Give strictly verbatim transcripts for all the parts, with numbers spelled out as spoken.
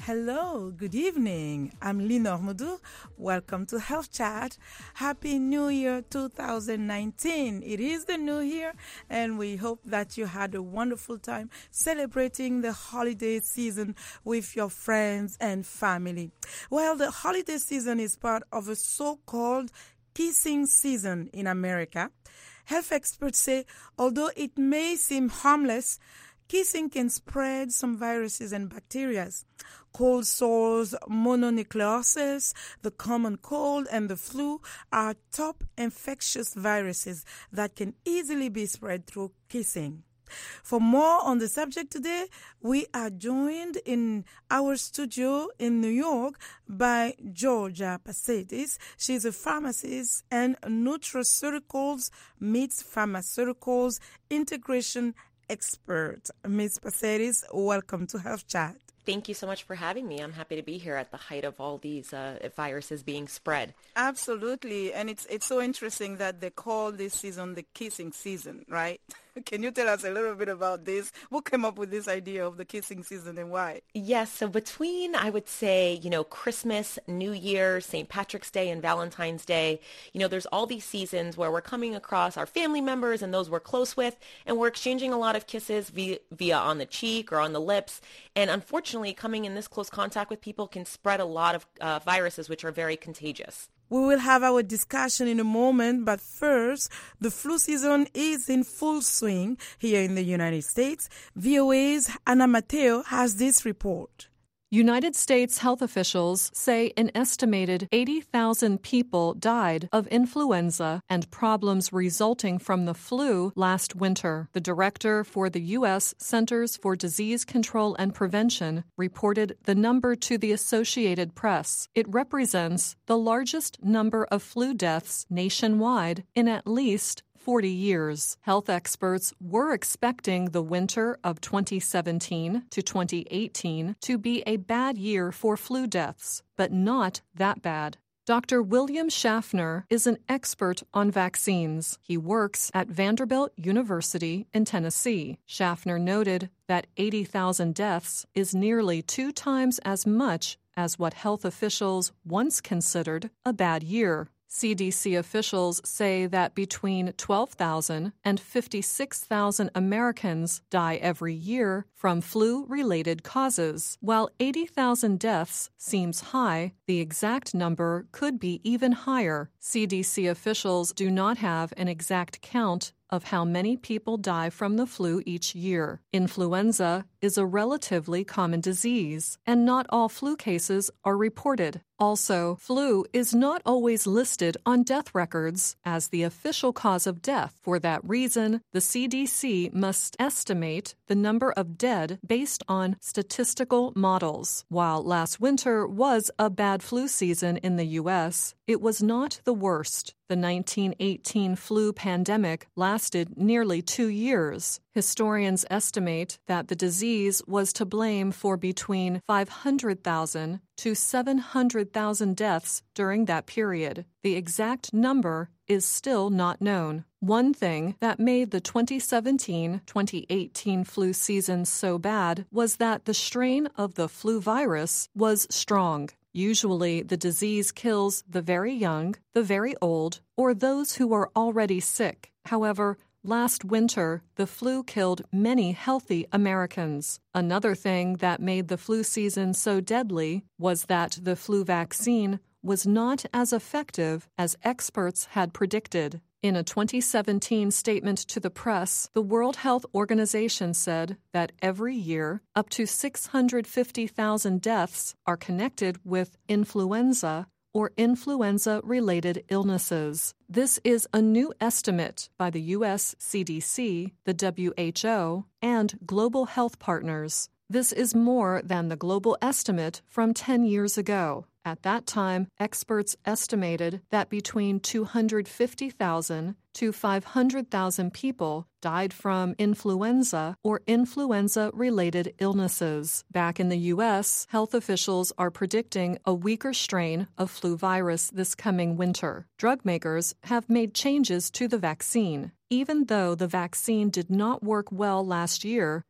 Hello, good evening. I'm Linor Mudu. Welcome to Health Chat. Happy New Year two thousand nineteen. It is the new year, and we hope that you had a wonderful time celebrating the holiday season with your friends and family. Well, the holiday season is part of a so-called kissing season in America. Health experts say, although it may seem harmless, kissing can spread some viruses and bacteria. Cold sores, mononucleosis, the common cold, and the flu are top infectious viruses that can easily be spread through kissing. For more on the subject today, we are joined in our studio in New York by Georgia Pasadis. She's a pharmacist and nutraceuticals meets pharmaceuticals integration expert. Miz Pasadis, welcome to Health Chat. Thank you so much for having me. I'm happy to be here at the height of all these uh, viruses being spread. Absolutely. And it's it's so interesting that they call this season the kissing season, right? Can you tell us a little bit about this? Who came up with this idea of the kissing season and why? Yes, so between, I would say, you know, Christmas, New Year, Saint Patrick's Day, and Valentine's Day, you know, there's all these seasons where we're coming across our family members and those we're close with, and we're exchanging a lot of kisses via, via on the cheek or on the lips. And unfortunately, coming in this close contact with people can spread a lot of uh, viruses, which are very contagious. We will have our discussion in a moment, but first, the flu season is in full swing here in the United States. V O A's Ana Mateo has this report. United States health officials say an estimated eighty thousand people died of influenza and problems resulting from the flu last winter. The director for the U S Centers for Disease Control and Prevention reported the number to the Associated Press. It represents the largest number of flu deaths nationwide in at least forty years. Health experts were expecting the winter of twenty seventeen to twenty eighteen to be a bad year for flu deaths, but not that bad. Doctor William Schaffner is an expert on vaccines. He works at Vanderbilt University in Tennessee. Schaffner noted that eighty thousand deaths is nearly two times as much as what health officials once considered a bad year. C D C officials say that between twelve thousand and fifty-six thousand Americans die every year from flu-related causes. While eighty thousand deaths seems high, the exact number could be even higher. C D C officials do not have an exact count of how many people die from the flu each year. Influenza is a relatively common disease, and not all flu cases are reported. Also, flu is not always listed on death records as the official cause of death. For that reason, the C D C must estimate the number of dead based on statistical models. While last winter was a bad flu season in the U S, it was not the worst. The nineteen eighteen flu pandemic lasted nearly two years. Historians estimate that the disease was to blame for between five hundred thousand to seven hundred thousand deaths during that period. The exact number is still not known. One thing that made the twenty seventeen twenty eighteen flu season so bad was that the strain of the flu virus was strong. Usually, the disease kills the very young, the very old, or those who are already sick. However, last winter, the flu killed many healthy Americans. Another thing that made the flu season so deadly was that the flu vaccine was not as effective as experts had predicted. In a twenty seventeen statement to the press, the World Health Organization said that every year, up to six hundred fifty thousand deaths are connected with influenza or influenza-related illnesses. This is a new estimate by the U S C D C, the W H O, and global health partners. This is more than the global estimate from ten years ago. At that time, experts estimated that between two hundred fifty thousand to five hundred thousand people died from influenza or influenza-related illnesses. Back in the U S, health officials are predicting a weaker strain of flu virus this coming winter. Drug makers have made changes to the vaccine. Even though the vaccine did not work well last year,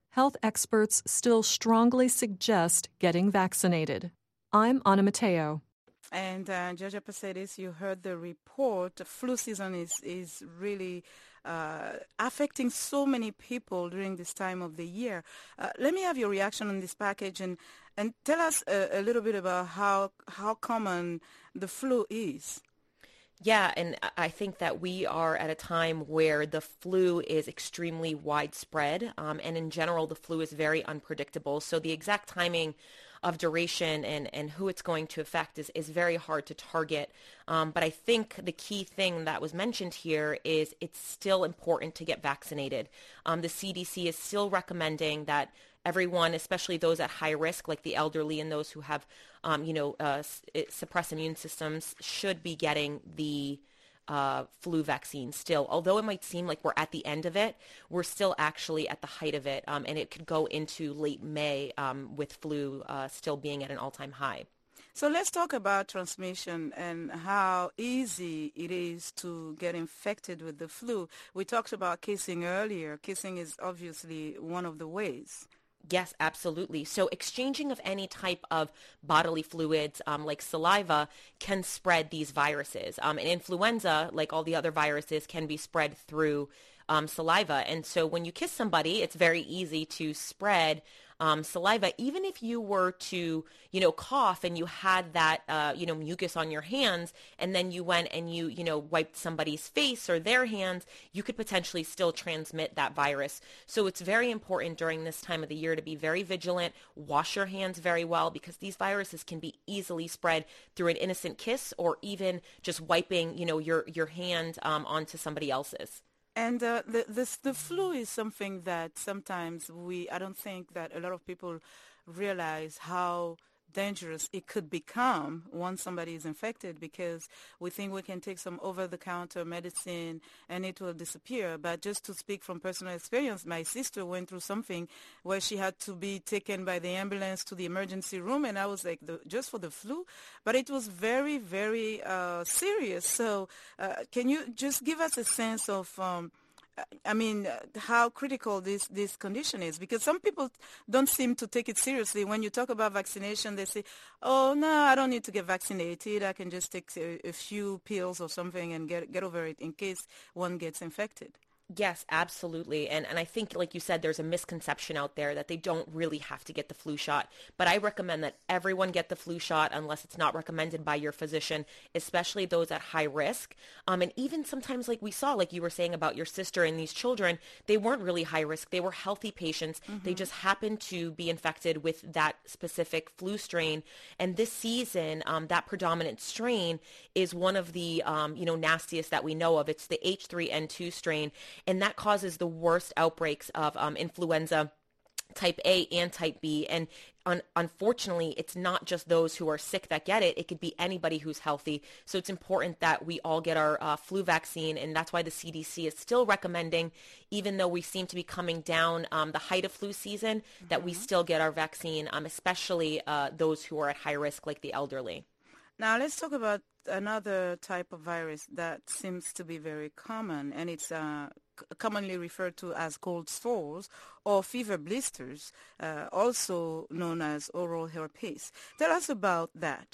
health experts still strongly suggest getting vaccinated. I'm Ana Mateo. And uh, Georgia Pasadis, you heard the report. The flu season is, is really uh, affecting so many people during this time of the year. Uh, let me have your reaction on this package and, and tell us a, a little bit about how how common the flu is. Yeah, and I think that we are at a time where the flu is extremely widespread, um, and in general, the flu is very unpredictable. So the exact timing of duration and, and who it's going to affect is, is very hard to target. Um, but I think the key thing that was mentioned here is it's still important to get vaccinated. Um, the C D C is still recommending that everyone, especially those at high risk, like the elderly and those who have, um, you know, uh, suppressed immune systems, should be getting the uh, flu vaccine still. Although it might seem like we're at the end of it, we're still actually at the height of it, um, and it could go into late May um, with flu uh, still being at an all-time high. So let's talk about transmission and how easy it is to get infected with the flu. We talked about kissing earlier. Kissing is obviously one of the ways. Yes, absolutely. So exchanging of any type of bodily fluids um, like saliva can spread these viruses. Um, and influenza, like all the other viruses, can be spread through um, saliva. And so when you kiss somebody, it's very easy to spread Um, saliva, even if you were to, you know, cough and you had that, uh, you know, mucus on your hands, and then you went and you, you know, wiped somebody's face or their hands, you could potentially still transmit that virus. So it's very important during this time of the year to be very vigilant, wash your hands very well, because these viruses can be easily spread through an innocent kiss or even just wiping, you know, your, your hand um, onto somebody else's. And uh, the, this, the flu is something that sometimes we, I don't think that a lot of people realize how dangerous it could become once somebody is infected, because we think we can take some over-the-counter medicine and it will disappear. But just to speak from personal experience, my sister went through something where she had to be taken by the ambulance to the emergency room, and I was like, the, just for the flu? But it was very, very uh, serious. So uh, can you just give us a sense of um, I mean, how critical this, this condition is? Because some people don't seem to take it seriously. When you talk about vaccination, they say, oh, no, I don't need to get vaccinated. I can just take a, a few pills or something and get, get over it in case one gets infected. Yes, absolutely. And and I think, like you said, there's a misconception out there that they don't really have to get the flu shot. But I recommend that everyone get the flu shot unless it's not recommended by your physician, especially those at high risk. Um, and even sometimes, like we saw, like you were saying about your sister and these children, they weren't really high risk. They were healthy patients. Mm-hmm. They just happened to be infected with that specific flu strain. And this season, um, that predominant strain is one of the, um, you know, nastiest that we know of. It's the H three N two strain. And that causes the worst outbreaks of um, influenza type A and type B. And un- unfortunately, it's not just those who are sick that get it. It could be anybody who's healthy. So it's important that we all get our uh, flu vaccine. And that's why the C D C is still recommending, even though we seem to be coming down um, the height of flu season, mm-hmm. that we still get our vaccine, um, especially uh, those who are at high risk, like the elderly. Now let's talk about another type of virus that seems to be very common, and it's uh, c- commonly referred to as cold sores or fever blisters, uh, also known as oral herpes. Tell us about that.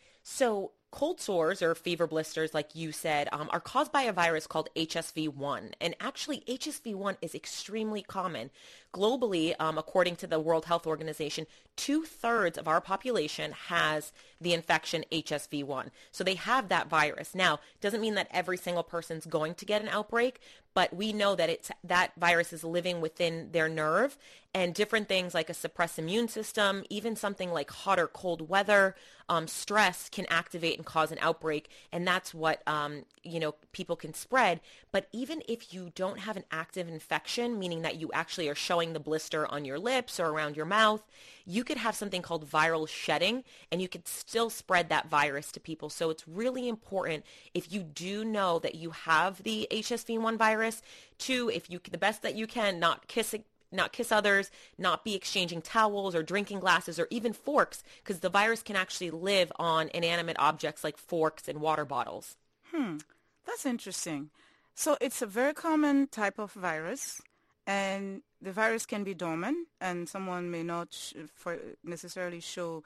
So cold sores or fever blisters, like you said, um, are caused by a virus called H S V one. And actually, H S V one is extremely common. Globally, um, according to the World Health Organization, two-thirds of our population has the infection H S V one. So they have that virus. Now, it doesn't mean that every single person's going to get an outbreak, but we know that it's that virus is living within their nerve, and different things like a suppressed immune system, even something like hot or cold weather, um, stress can activate and cause an outbreak, and that's what um, you know people can spread. But even if you don't have an active infection, meaning that you actually are showing the blister on your lips or around your mouth, you could have something called viral shedding, and you could still spread that virus to people. So it's really important, if you do know that you have the H S V one virus, to, if you the best that you can, not kiss not kiss others, not be exchanging towels or drinking glasses or even forks, because the virus can actually live on inanimate objects like forks and water bottles. Hmm, that's interesting. So it's a very common type of virus, and the virus can be dormant, and someone may not sh- for necessarily show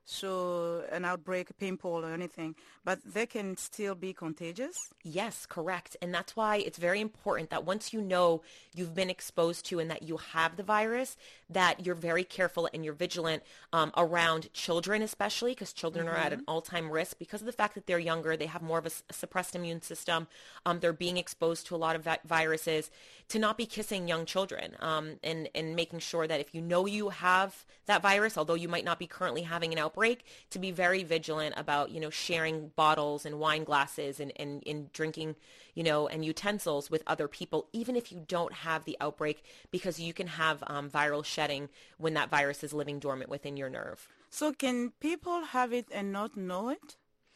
show an outbreak, a pimple or anything, but they can still be contagious? Yes, correct. And that's why it's very important that once you know you've been exposed to and that you have the virus, that you're very careful and you're vigilant um, around children, especially because children mm-hmm. are at an all-time risk because of the fact that they're younger. They have more of a, a suppressed immune system. Um, they're being exposed to a lot of vi- viruses. To not be kissing young children um, and, and making sure that if you know you have that virus, although you might not be currently having an outbreak, to be very vigilant about, you know, sharing bottles and wine glasses and, and, and drinking, you know, and utensils with other people, even if you don't have the outbreak, because you can have um, viral shedding when that virus is living dormant within your nerve. So can people have it and not know it?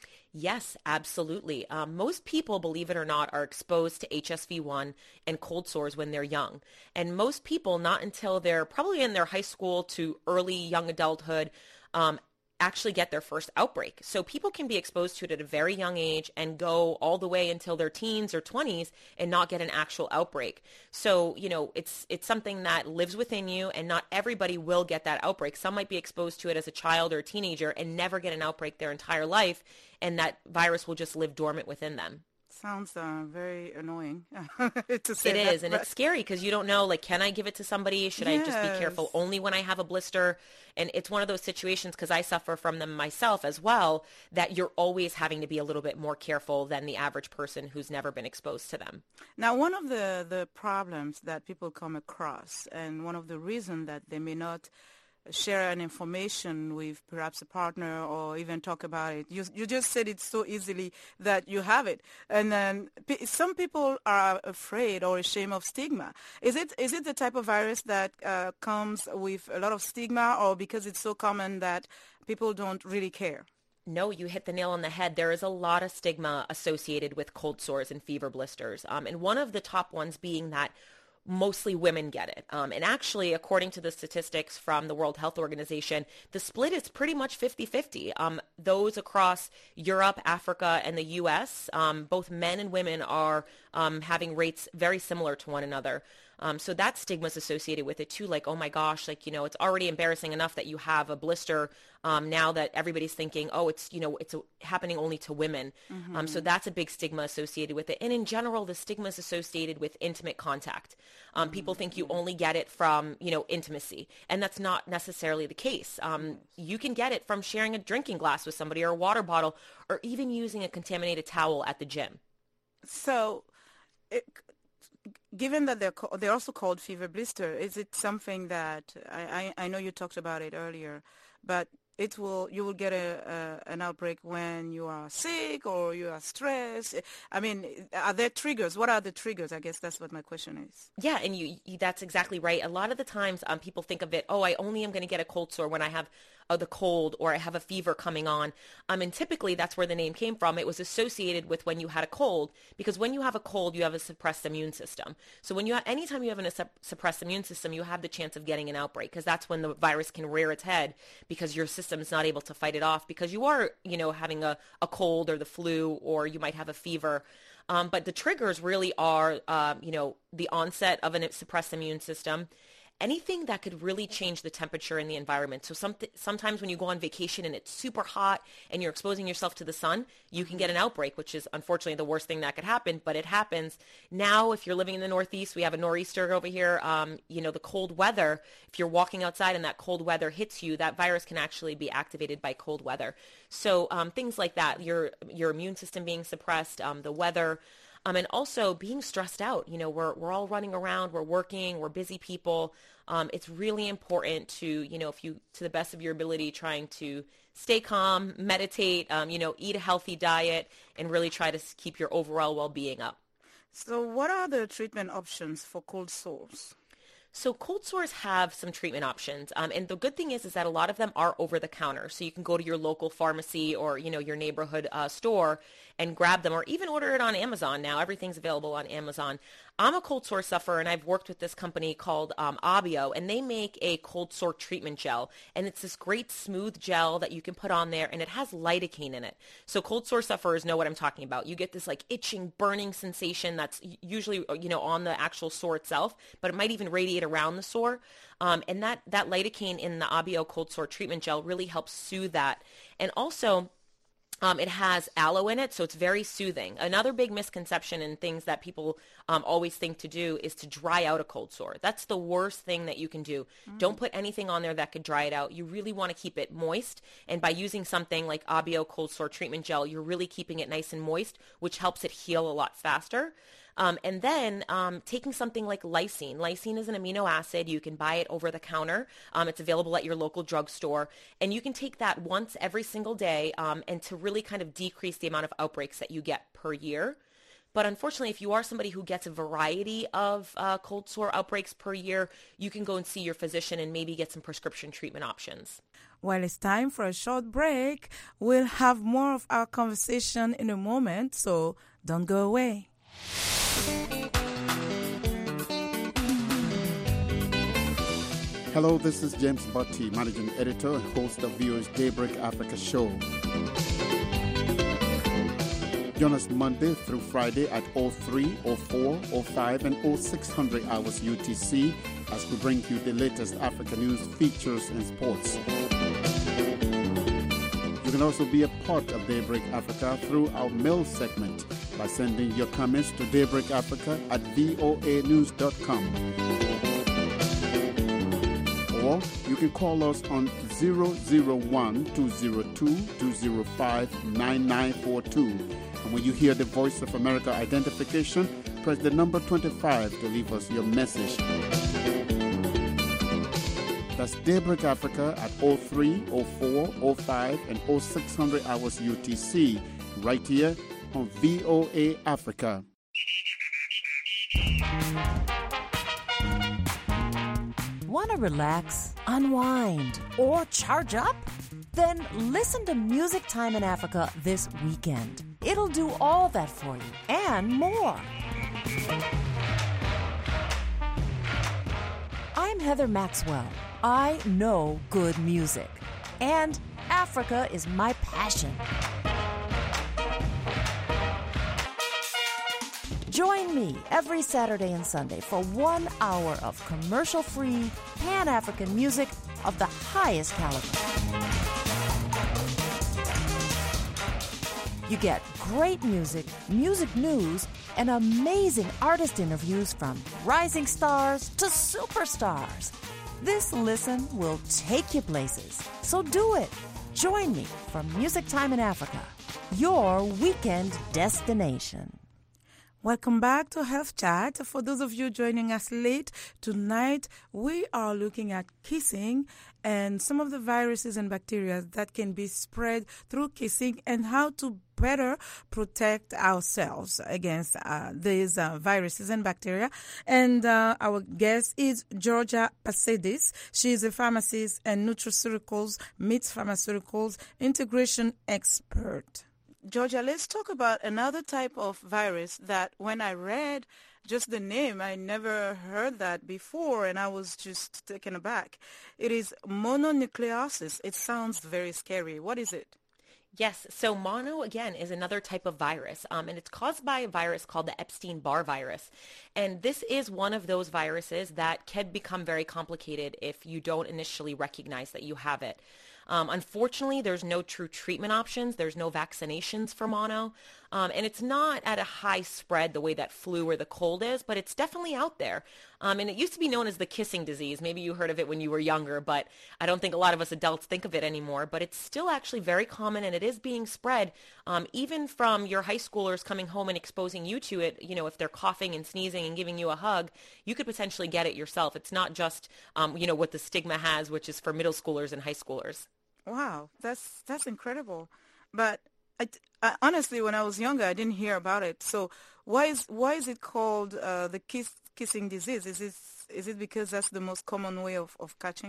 Yes, absolutely. Um, most people, believe it or not, are exposed to H S V one and cold sores when they're young. And most people, not until they're probably in their high school to early young adulthood, um, actually get their first outbreak. So people can be exposed to it at a very young age and go all the way until their teens or twenties and not get an actual outbreak. So, you know, it's it's something that lives within you, and not everybody will get that outbreak. Some might be exposed to it as a child or a teenager and never get an outbreak their entire life, and that virus will just live dormant within them. Sounds uh, very annoying to say It that, is, and but... it's scary because you don't know, like, can I give it to somebody? Should yes. I just be careful only when I have a blister? And it's one of those situations, because I suffer from them myself as well, that you're always having to be a little bit more careful than the average person who's never been exposed to them. Now, one of the, the problems that people come across, and one of the reasons that they may not share an information with perhaps a partner or even talk about it. You you just said it so easily that you have it. And then p- some people are afraid or ashamed of stigma. Is it is it the type of virus that uh, comes with a lot of stigma, or because it's so common that people don't really care? No, you hit the nail on the head. There is a lot of stigma associated with cold sores and fever blisters. Um, and one of the top ones being that mostly women get it. Um, and actually, according to the statistics from the World Health Organization, the split is pretty much fifty-fifty. Um, those across Europe, Africa, and the U S, um, both men and women are um, having rates very similar to one another. Um, so that stigma is associated with it too. Like, oh my gosh, like, you know, it's already embarrassing enough that you have a blister. Um, now that everybody's thinking, oh, it's, you know, it's a, happening only to women. Mm-hmm. Um, so that's a big stigma associated with it. And in general, the stigma is associated with intimate contact. Um, mm-hmm. People think you only get it from, you know, intimacy. And that's not necessarily the case. Um, you can get it from sharing a drinking glass with somebody or a water bottle, or even using a contaminated towel at the gym. So it, given that they're co- they're also called fever blister, is it something that I, I, I know you talked about it earlier, but it will you will get a, a an outbreak when you are sick or you are stressed? I mean, are there triggers? What are the triggers? I guess that's what my question is. Yeah, and you, you that's exactly right. A lot of the times um, people think of it, oh, I only am going to get a cold sore when I have uh, the cold or I have a fever coming on. Um, and typically that's where the name came from. It was associated with when you had a cold, because when you have a cold, you have a suppressed immune system. So when you have, anytime you have a sup- suppressed immune system, you have the chance of getting an outbreak, because that's when the virus can rear its head, because your system is not able to fight it off, because you are, you know, having a, a cold or the flu, or you might have a fever. Um, but the triggers really are, um, you know, the onset of a suppressed immune system, anything that could really change the temperature in the environment. So some, sometimes when you go on vacation and it's super hot and you're exposing yourself to the sun, you can get an outbreak, which is unfortunately the worst thing that could happen, but it happens. Now, if you're living in the Northeast, we have a nor'easter over here. Um, you know, the cold weather, if you're walking outside and that cold weather hits you, that virus can actually be activated by cold weather. So um, things like that, your your immune system being suppressed, um, the weather, Um, and also being stressed out. You know, we're we're all running around, we're working, we're busy people. Um, it's really important to, you know, if you, to the best of your ability, trying to stay calm, meditate, um, you know, eat a healthy diet, and really try to keep your overall well-being up. So what are the treatment options for cold sores? So cold sores have some treatment options. Um, and the good thing is, is that a lot of them are over the counter. So you can go to your local pharmacy or, you know, your neighborhood uh, store and grab them, or even order it on Amazon now. Everything's available on Amazon. I'm a cold sore sufferer, and I've worked with this company called um, Abio, and they make a cold sore treatment gel. And it's this great smooth gel that you can put on there, and it has lidocaine in it. So cold sore sufferers know what I'm talking about. You get this like itching, burning sensation that's usually, you know, on the actual sore itself, but it might even radiate around the sore. Um, and that, that lidocaine in the Abio cold sore treatment gel really helps soothe that. And also, Um, it has aloe in it, so it's very soothing. Another big misconception and things that people um, always think to do is to dry out a cold sore. That's the worst thing that you can do. Mm. Don't put anything on there that could dry it out. You really want to keep it moist, and by using something like Abio cold sore treatment gel, you're really keeping it nice and moist, which helps it heal a lot faster. Um, and then um, taking something like lysine. Lysine is an amino acid. You can buy it over the counter. Um, it's available at your local drugstore. And you can take that once every single day um, and to really kind of decrease the amount of outbreaks that you get per year. But unfortunately, if you are somebody who gets a variety of uh, cold sore outbreaks per year, you can go and see your physician and maybe get some prescription treatment options. Well, it's time for a short break. We'll have more of our conversation in a moment, so don't go away. Hello, this is James Botti, Managing Editor and host of V O's Daybreak Africa show. Join us Monday through Friday at oh three, oh four, oh five, and oh six hundred hours U T C as we bring you the latest Africa news, features, and sports. You can also be a part of Daybreak Africa through our mail segment by sending your comments to daybreakafrica at voa news dot com. Or you can call us on zero zero one, two zero two, two zero five, nine nine four two. And when you hear the Voice of America identification, press the number twenty-five to leave us your message. That's Daybreak Africa at oh three, oh four, oh five, and oh six hundred hours U T C, right here on V O A Africa. Want to relax, unwind, or charge up? Then listen to Music Time in Africa this weekend. It'll do all that for you and more. I'm Heather Maxwell. I know good music, and Africa is my passion. Join me every Saturday and Sunday for one hour of commercial-free, Pan-African music of the highest caliber. You get great music, music news, and amazing artist interviews from rising stars to superstars. This listen will take you places, so do it. Join me for Music Time in Africa, your weekend destination. Welcome back to Health Chat. For those of you joining us late, tonight we are looking at kissing and some of the viruses and bacteria that can be spread through kissing and how to better protect ourselves against uh, these uh, viruses and bacteria. And uh, our guest is Georgia Pasedis. She is a pharmacist and nutraceuticals, meats pharmaceuticals integration expert. Georgia, let's talk about another type of virus that when I read just the name, I never heard that before, and I was just taken aback. It is mononucleosis. It sounds very scary. What is it? Yes, so mono, again, is another type of virus, um, and it's caused by a virus called the Epstein-Barr virus. And this is one of those viruses that can become very complicated if you don't initially recognize that you have it. Um, unfortunately, there's no true treatment options. There's no vaccinations for mono. Um, and it's not at a high spread the way that flu or the cold is, but it's definitely out there. Um, and it used to be known as the kissing disease. Maybe you heard of it when you were younger, but I don't think a lot of us adults think of it anymore. But it's still actually very common, and it is being spread um, even from your high schoolers coming home and exposing you to it. You know, if they're coughing and sneezing and giving you a hug, you could potentially get it yourself. It's not just, um, you know, what the stigma has, which is for middle schoolers and high schoolers. Wow, that's that's incredible. But I, I, honestly, when I was younger, I didn't hear about it. So why is why is it called uh, the kiss, kissing disease? Is it is it because that's the most common way of, of catching it?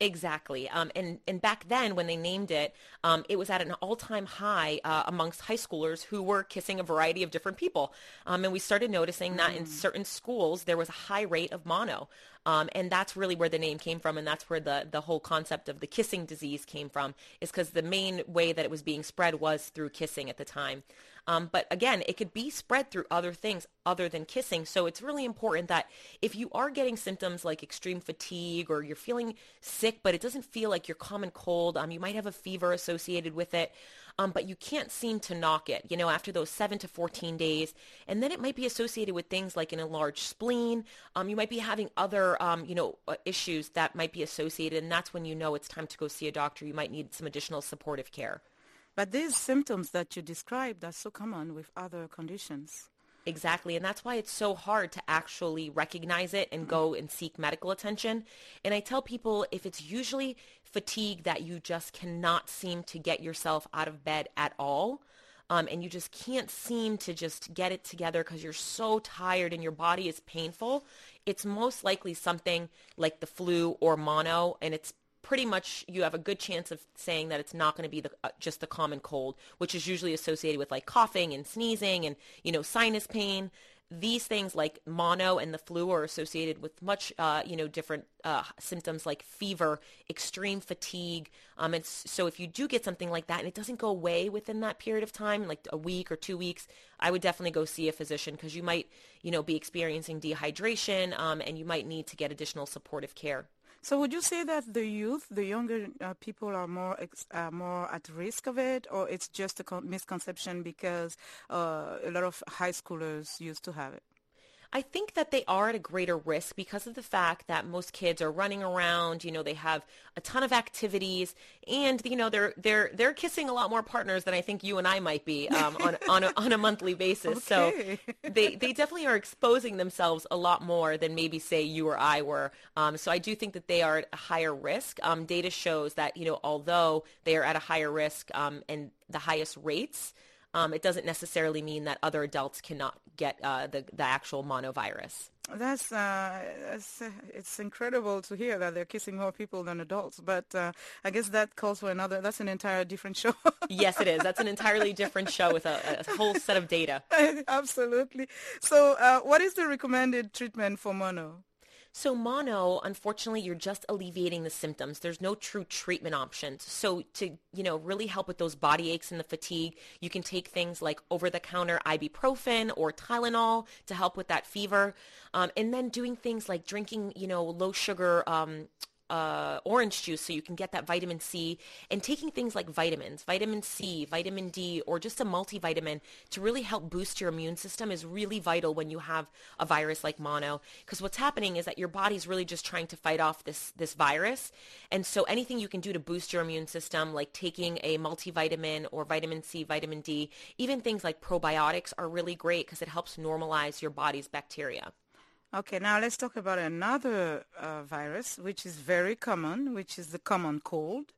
Exactly. Um, and, and back then when they named it, um, it was at an all-time high uh, amongst high schoolers who were kissing a variety of different people. Um, and we started noticing that in certain schools there was a high rate of mono. Um, and that's really where the name came from. And that's where the, the whole concept of the kissing disease came from, is because the main way that it was being spread was through kissing at the time. Um, but again, it could be spread through other things other than kissing. So it's really important that if you are getting symptoms like extreme fatigue, or you're feeling sick, but it doesn't feel like your common cold, um, you might have a fever associated with it, um, but you can't seem to knock it, you know, after those seven to fourteen days. And then it might be associated with things like an enlarged spleen. Um, you might be having other, um, you know, uh, issues that might be associated. And that's when you know it's time to go see a doctor. You might need some additional supportive care. But these symptoms that you described are so common with other conditions. Exactly. And that's why it's so hard to actually recognize it and go and seek medical attention. And I tell people, if it's usually fatigue that you just cannot seem to get yourself out of bed at all, um, and you just can't seem to just get it together because you're so tired and your body is painful, it's most likely something like the flu or mono, and it's pretty much, you have a good chance of saying that it's not going to be the, uh, just the common cold, which is usually associated with like coughing and sneezing and, you know, sinus pain. These things like mono and the flu are associated with much, uh, you know, different uh, symptoms like fever, extreme fatigue. Um, and so if you do get something like that and it doesn't go away within that period of time, like a week or two weeks, I would definitely go see a physician, because you might, you know, be experiencing dehydration, um, and you might need to get additional supportive care. So would you say that the youth, the younger uh, people are more ex- uh, more at risk of it, or it's just a con- misconception because uh, a lot of high schoolers used to have it? I think that they are at a greater risk because of the fact that most kids are running around, you know, they have a ton of activities, and, you know, they're they're they're kissing a lot more partners than I think you and I might be um, on on a, on a monthly basis. Okay. So they they definitely are exposing themselves a lot more than maybe say you or I were. Um, so I do think that they are at a higher risk. Um, data shows that, you know, although they are at a higher risk um, and the highest rates, Um, it doesn't necessarily mean that other adults cannot get uh, the, the actual monovirus. That's, uh, that's uh, it's incredible to hear that they're kissing more people than adults, but uh, I guess that calls for another, that's an entire different show. Yes, it is. That's an entirely different show with a, a whole set of data. Absolutely. So uh, what is the recommended treatment for mono? So mono, unfortunately, you're just alleviating the symptoms. There's no true treatment options. So to, you know, really help with those body aches and the fatigue, you can take things like over-the-counter ibuprofen or Tylenol to help with that fever. Um, and then doing things like drinking, you know, low-sugar um Uh, orange juice so you can get that vitamin C, and taking things like vitamins, vitamin C, vitamin D, or just a multivitamin to really help boost your immune system is really vital when you have a virus like mono, because what's happening is that your body's really just trying to fight off this this virus. And so anything you can do to boost your immune system, like taking a multivitamin or vitamin C, vitamin D, even things like probiotics are really great because it helps normalize your body's bacteria. Okay, now let's talk about another uh, virus, which is very common, which is the common cold.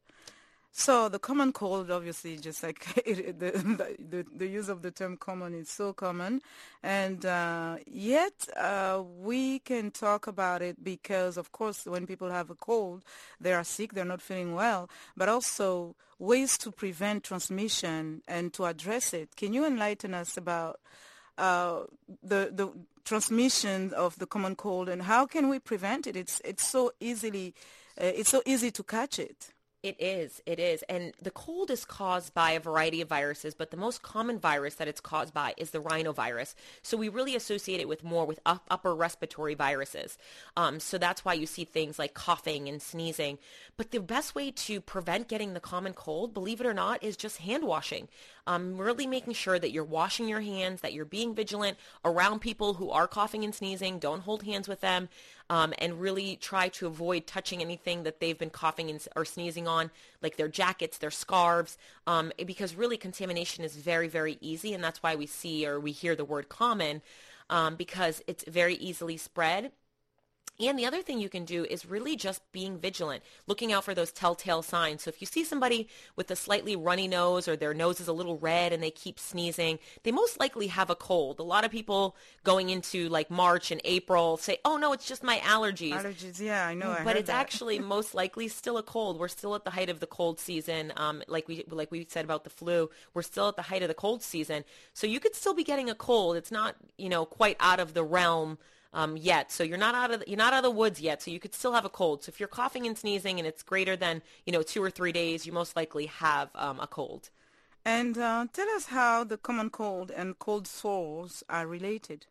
So the common cold, obviously, just like it, the, the the use of the term common is so common, and uh, yet uh, we can talk about it because, of course, when people have a cold, they are sick, they're not feeling well, but also ways to prevent transmission and to address it. Can you enlighten us about uh, the the transmission of the common cold, and how can we prevent it? It's it's so easily, uh, it's so easy to catch it. It is. It is. And the cold is caused by a variety of viruses, but the most common virus that it's caused by is the rhinovirus. So we really associate it with more with up, upper respiratory viruses. Um, so that's why you see things like coughing and sneezing. But the best way to prevent getting the common cold, believe it or not, is just hand washing. Um, really making sure that you're washing your hands, that you're being vigilant around people who are coughing and sneezing. Don't hold hands with them, um, and really try to avoid touching anything that they've been coughing and, or sneezing on, like their jackets, their scarves, um, because really contamination is very, very easy, and that's why we see or we hear the word common, um, because it's very easily spread. And the other thing you can do is really just being vigilant, looking out for those telltale signs. So if you see somebody with a slightly runny nose or their nose is a little red and they keep sneezing, they most likely have a cold. A lot of people going into like March and April say, oh, no, it's just my allergies. Allergies, yeah, I know. I but heard it's that. actually most likely still a cold. We're still at the height of the cold season. Um, like we like we said about the flu, we're still at the height of the cold season. So you could still be getting a cold. It's not, you know, quite out of the realm Um, yet. So you're not out of the, you're not out of the woods yet. So you could still have a cold. So if you're coughing and sneezing and it's greater than, you know, two or three days, you most likely have um, a cold. And uh, tell us how the common cold and cold sores are related.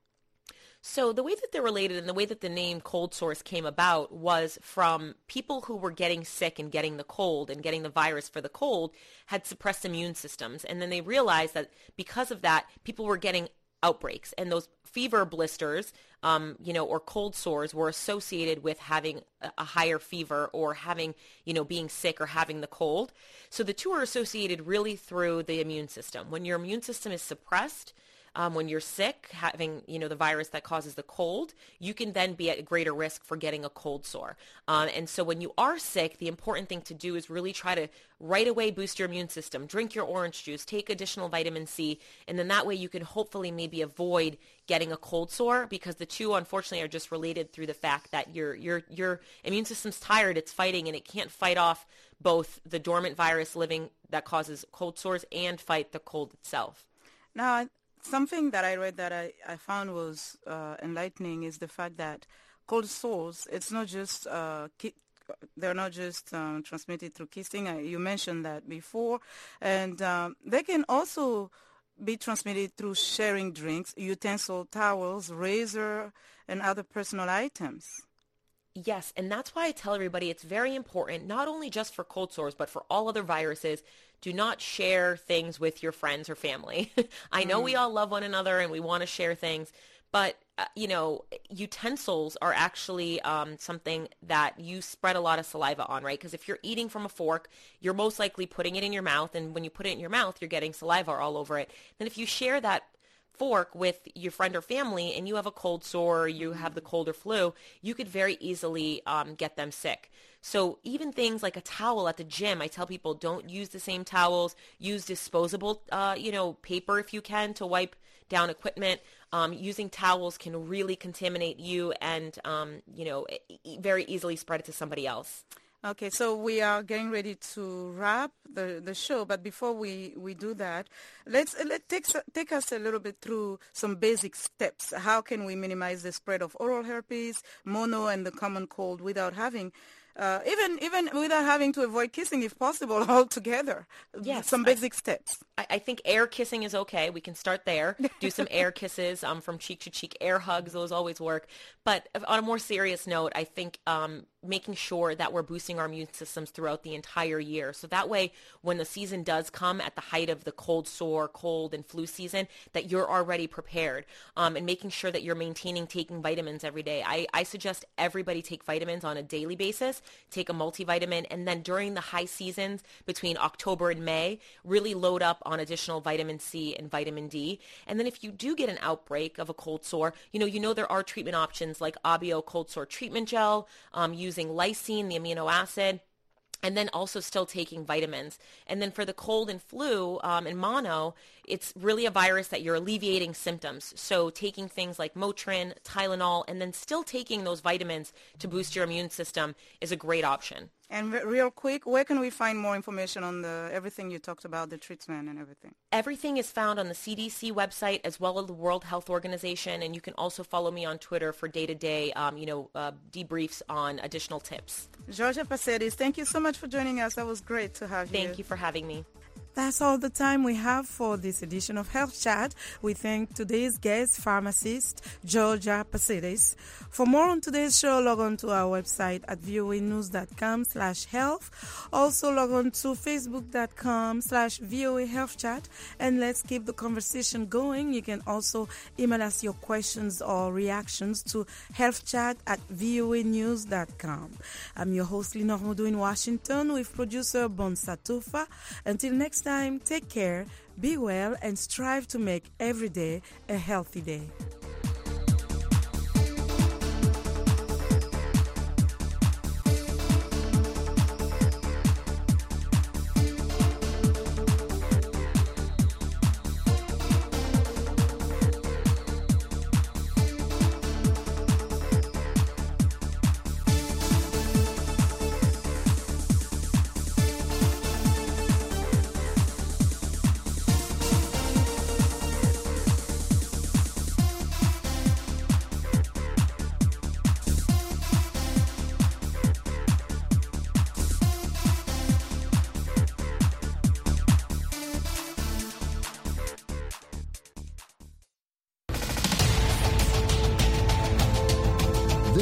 So the way that they're related and the way that the name cold sores came about was from people who were getting sick and getting the cold and getting the virus for the cold had suppressed immune systems. And then they realized that because of that, people were getting outbreaks, and those fever blisters, um, you know, or cold sores were associated with having a, a higher fever or having, you know, being sick or having the cold. So the two are associated really through the immune system. When your immune system is suppressed, Um, when you're sick, having, you know, the virus that causes the cold, you can then be at greater risk for getting a cold sore. Um, and so when you are sick, the important thing to do is really try to right away boost your immune system. Drink your orange juice, take additional vitamin C, and then that way you can hopefully maybe avoid getting a cold sore, because the two unfortunately are just related through the fact that your your your immune system's tired, it's fighting, and it can't fight off both the dormant virus living that causes cold sores and fight the cold itself. Now, I Something that I read that I, I found was uh, enlightening is the fact that cold sores, it's not just, uh, ki- they're not just um, transmitted through kissing. Uh, you mentioned that before. And um, they can also be transmitted through sharing drinks, utensil, towels, razor, and other personal items. Yes, and that's why I tell everybody it's very important, not only just for cold sores, but for all other viruses, do not share things with your friends or family. I know mm. we all love one another and we want to share things, but, uh, you know, utensils are actually um, something that you spread a lot of saliva on, right? Because if you're eating from a fork, you're most likely putting it in your mouth, and when you put it in your mouth, you're getting saliva all over it. Then if you share that fork with your friend or family and you have a cold sore, you have the cold or flu, you could very easily um, get them sick. So even things like a towel at the gym, I tell people don't use the same towels, use disposable, uh, you know, paper if you can to wipe down equipment. Um, using towels can really contaminate you and, um, you know, e- very easily spread it to somebody else. Okay, so we are getting ready to wrap the, the show, but before we, we do that, let's let take take us a little bit through some basic steps. How can we minimize the spread of oral herpes, mono, and the common cold without having, uh, even even without having to avoid kissing if possible altogether? Yes, some basic I, steps. I, I think air kissing is okay. We can start there. Do some air kisses um, from cheek to cheek. Air hugs, those always work. But on a more serious note, I think um, making sure that we're boosting our immune systems throughout the entire year. So that way, when the season does come at the height of the cold sore, cold, and flu season, that you're already prepared. Um, and making sure that you're maintaining taking vitamins every day. I, I suggest everybody take vitamins on a daily basis, take a multivitamin, and then during the high seasons between October and May, really load up on additional vitamin C and vitamin D. And then if you do get an outbreak of a cold sore, you know, you know there are treatment options like Abio cold sore treatment gel, um, using lysine, the amino acid, and then also still taking vitamins. And then for the cold and flu um, and mono, it's really a virus that you're alleviating symptoms. So taking things like Motrin, Tylenol, and then still taking those vitamins to boost your immune system is a great option. And real quick, where can we find more information on the everything you talked about, the treatment and everything? Everything is found on the C D C website as well as the World Health Organization, and you can also follow me on Twitter for day-to-day, um, you know, uh, debriefs on additional tips. Georgia Pasadis, thank you so much for joining us. That was great to have you. Thank you for having me. That's all the time we have for this edition of Health Chat. We thank today's guest, pharmacist Georgia Pasadis. For more on today's show, log on to our website at voanews.com slash health. Also log on to facebook.com slash VOA Health Chat. And let's keep the conversation going. You can also email us your questions or reactions to healthchat at voanews dot com. I'm your host, Linor Moudou in Washington, with producer Bon Satufa. Until next time, take care, be well, and strive to make every day a healthy day.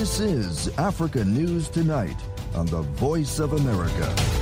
This is Africa News Tonight on the Voice of America.